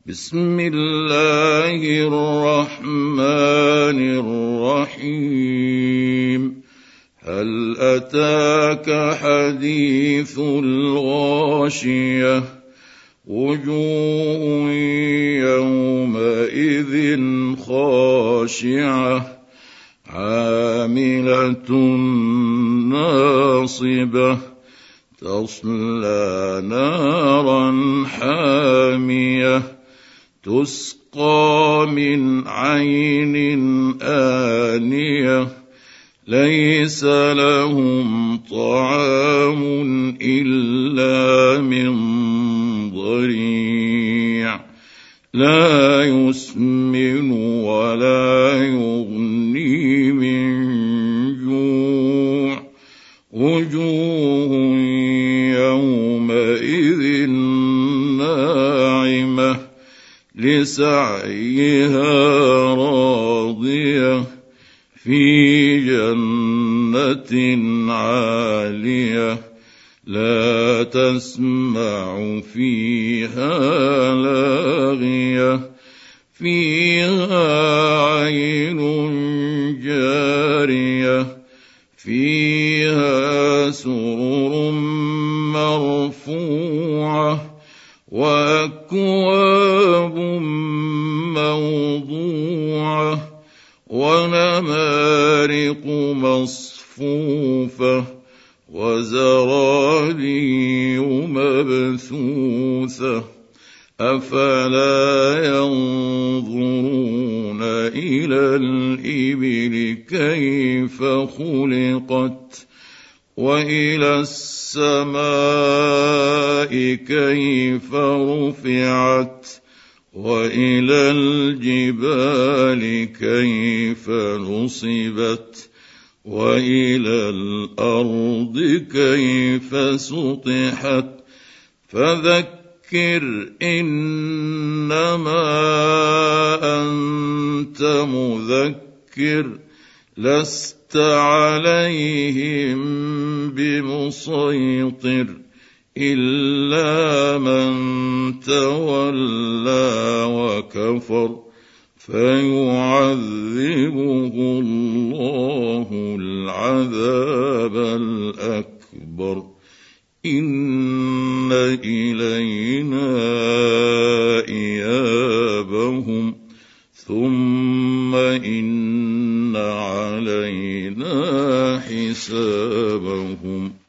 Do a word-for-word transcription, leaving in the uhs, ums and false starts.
بسم الله الرحمن الرحيم. هل أتاك حديث الغاشية وجوه يومئذ خاشعة عاملة ناصبة تصلى نارا حامية تسقى من عين آنية ليس لهم طعام إلا من ضريع لا يسمن ولا يغني من جوع وجوه يومئذ ناعمة لسعيها راضية في جنة عالية لا تسمع فيها لاغية فيها عين جارية فيها سرر مرفوعة وأكواب موضوعة ونمارق مصفوفة وزرابي مبثوثة أفلا ينظرون إلى الإبل كيف خلقت وإلى السماء كيف رفعت وإلى الجبال كيف نصبت وإلى الأرض كيف سطحت فذكر إنما أنت مذكر لست عليهم بمسيطر إلا من تولى وكفر فيعذبه الله العذاب الأكبر إن إلينا إيابهم ثم إن علينا حسابهم